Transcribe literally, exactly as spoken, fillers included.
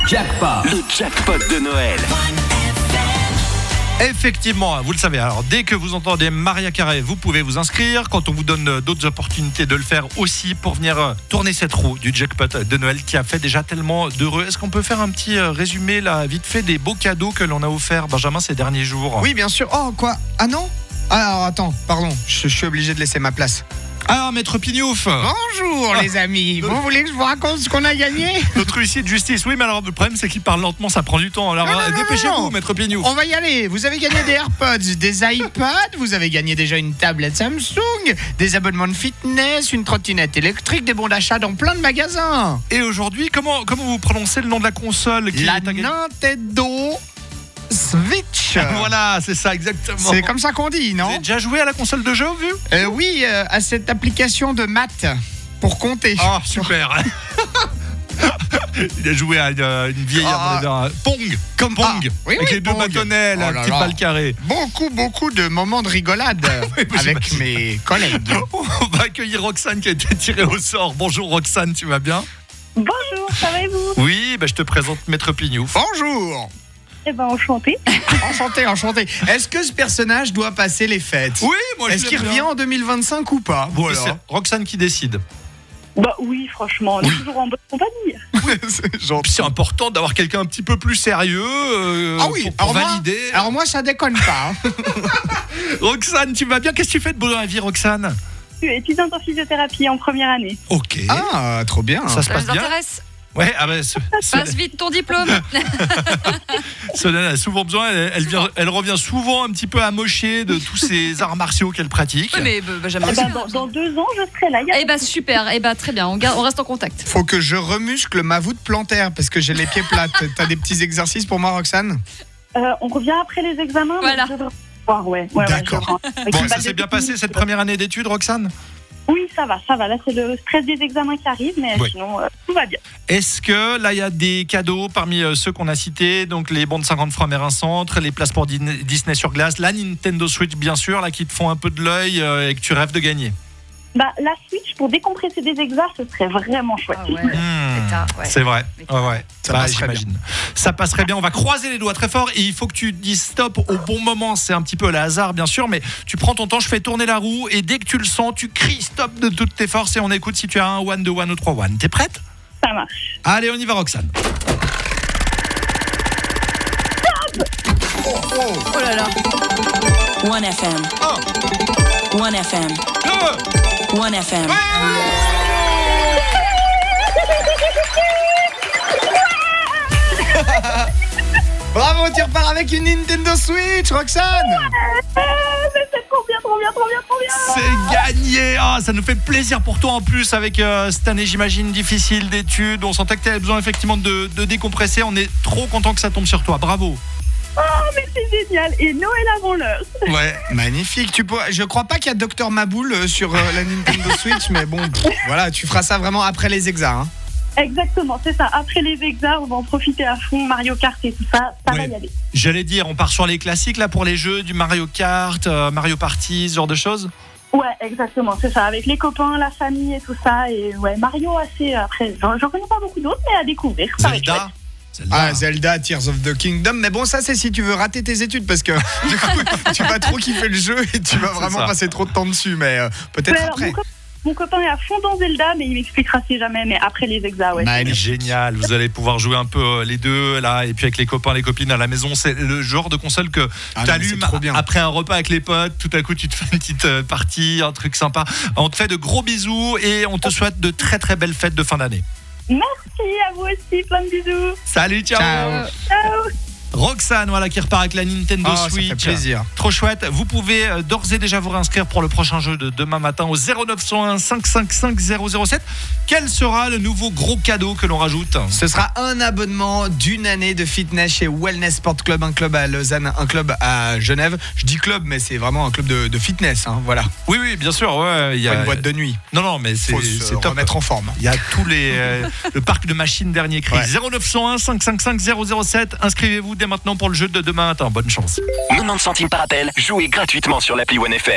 Jackpot, le jackpot de Noël. Effectivement, vous le savez, alors dès que vous entendez Maria Carey, vous pouvez vous inscrire. Quand on vous donne d'autres opportunités de le faire aussi pour venir tourner cette roue du jackpot de Noël qui a fait déjà tellement d'heureux. Est-ce qu'on peut faire un petit résumé là, vite fait, des beaux cadeaux que l'on a offerts, Benjamin, ces derniers jours? Oui, bien sûr. Oh, quoi? Ah non? Ah, alors attends, pardon, je, je suis obligé de laisser ma place. Ah, Maître Pignouf. Bonjour les amis, vous voulez que je vous raconte ce qu'on a gagné? Notre huissier de justice, oui, mais alors le problème c'est qu'il parle lentement, ça prend du temps. Alors Non, non, non, dépêchez-vous, non, non. Maître Pignouf. On va y aller, vous avez gagné des AirPods, des iPads, vous avez gagné déjà une tablette Samsung, des abonnements de fitness, une trottinette électrique, des bons d'achat dans plein de magasins. Et aujourd'hui, comment, comment vous prononcez le nom de la console qui La est à gagner? Nintendo Switch. Voilà, c'est ça exactement. C'est comme ça qu'on dit, Vous non? avez déjà joué à la console de jeu, vu? Euh, Oui, euh, à cette application de maths pour compter. Oh, super. Il a joué à une, une vieille Ah. euh, Pong, Comme Pong, ah, oui, avec oui, les deux Pong. bâtonnets, Oh la là petite là. balle carrée. Beaucoup, beaucoup de moments de rigolade Oui, oui, avec j'imagine. mes collègues. On va accueillir Roxane qui a été tirée au sort. Bonjour Roxane, tu vas bien? Bonjour, ça va et vous? Oui, bah, je te présente Maître Pignouf. Bonjour. Eh ben, enchanté. Enchanté, enchanté. Est-ce que ce personnage doit passer les fêtes? Oui, moi Est-ce qu'il revient en deux mille vingt-cinq ou pas? Voilà. C'est Roxane qui décide. Bah oui, franchement, on est toujours en bonne compagnie. C'est gentil. C'est important d'avoir quelqu'un un petit peu plus sérieux euh, Ah oui, pour, pour alors moi- valider. Alors moi, ça déconne pas. hein. Roxane, tu vas bien? Qu'est-ce que tu fais de beau dans la vie, Roxane? Je suis étudiante en physiothérapie en première année. Ok. Ah, trop bien. Ça se Ça passe vous bien? intéresse? Ouais, ah bah, ce- Passe vite ton diplôme. Solène a souvent besoin, elle, elle, vient- elle revient souvent un petit peu amochée de tous ces arts martiaux qu'elle pratique. Oui, mais bah, Benjamin Eh aussi, ben, hein. dans, dans deux ans, je serai là. Y a Eh bah super, eh bah très bien, on, garde, on reste en contact. Faut que je remuscle ma voûte plantaire parce que j'ai les pieds plates. T'as des petits exercices pour moi, Roxane? Euh, on revient après les examens. mais Voilà. je devrais pouvoir, ouais. Ouais, ouais, D'accord. je rentre. Avec Bon, une ça balle s'est de bien tennis. passé cette première année d'études, Roxane? Oui, ça va, ça va. Là, c'est le stress des examens qui arrive, mais Oui. sinon, euh, tout va bien. Est-ce que là, il y a des cadeaux parmi euh, ceux qu'on a cités, donc les bons de cinquante francs Mérin Centre, les places pour Din- Disney sur glace, la Nintendo Switch, bien sûr, là, qui te font un peu de l'œil euh, et que tu rêves de gagner? Bah, la Switch, pour décompresser des examens, ce serait vraiment chouette. Ah ouais. Hmm, C'est tard, ouais. C'est vrai. Ouais, ouais. Ça Bah, passerait j'imagine. Ça passerait bien. On va croiser les doigts très fort et il faut que tu dises stop au bon moment. C'est un petit peu le hasard, bien sûr, mais tu prends ton temps, je fais tourner la roue et dès que tu le sens, tu cries stop de toutes tes forces et on écoute si tu as un one, deux one ou trois one. T'es prête? Ça marche. Allez, on y va, Roxane. Oh là là. One F M. Un, One F M. deux, One F M. Bravo, tu repars avec une Nintendo Switch, Roxane. Ah, mais c'est trop bien, trop bien, trop bien, trop bien. c'est gagné. Ah, ça nous fait plaisir pour toi en plus avec euh, cette année, j'imagine, difficile d'études. On sentait que tu avais besoin effectivement de, de décompresser. On est trop content que ça tombe sur toi. Bravo. Oh, mais c'est génial. Et Noël avant l'heure. Ouais, magnifique. Tu peux... Je crois pas qu'il y a Docteur Maboul euh, sur euh, la Nintendo Switch, mais bon, pff, voilà, tu feras ça vraiment après les examens. hein. Exactement, c'est ça. Après les examens, on va en profiter à fond. Mario Kart et tout ça, ça va Ouais. y aller. J'allais dire, on part sur les classiques là pour les jeux, du Mario Kart, euh, Mario Party, ce genre de choses. Ouais, exactement, c'est ça. Avec les copains, la famille et tout ça. Et ouais, Mario assez. Après, j'en j'en connais pas beaucoup d'autres, mais à découvrir. Ça va être chouette. Zelda. Zelda. Ah, Zelda, Tears of the Kingdom. Mais bon, ça, c'est si tu veux rater tes études parce que du coup, tu vas trop kiffer le jeu et tu vas C'est vraiment ça. passer trop de temps dessus. Mais euh, peut-être Ouais, alors, après. mon, co- mon copain est à fond dans Zelda, mais il m'expliquera si jamais. Mais après les examens, ouais. Magnifique. Génial, vous allez pouvoir jouer un peu euh, les deux là et puis avec les copains, les copines à la maison, c'est le genre de console que Ah non, tu mais allumes c'est trop bien. après un repas avec les potes, tout à coup tu te fais une petite euh, partie, un truc sympa. On te fait de gros bisous et on te souhaite de très très belles fêtes de fin d'année. Merci à vous aussi, plein de bisous. Salut, ciao. Ciao. Ciao. Roxane, voilà, qui repart avec la Nintendo Oh, ça Switch. fait plaisir. Trop chouette. Vous pouvez euh, d'ores et déjà vous réinscrire pour le prochain jeu de demain matin au zéro neuf cent un cinq cent cinquante-cinq zéro zéro sept. Quel sera le nouveau gros cadeau que l'on rajoute? Ce sera un abonnement d'une année de fitness chez Wellness Sport Club, un club à Lausanne, un club à Genève. Je dis club, mais c'est vraiment un club de, de fitness. Hein, voilà, Oui, oui, bien sûr. Ouais, il y pas a une boîte de nuit. Non, non, mais c'est Faut se c'est top. remettre en forme. Il y a tous les euh, le parc de machines dernier cri. Ouais. zéro neuf cent un cinq cent cinquante-cinq zéro zéro sept. Inscrivez-vous dès maintenant pour le jeu de demain matin. Bonne chance. quatre-vingt-dix centimes par appel, jouez gratuitement sur l'appli One F M.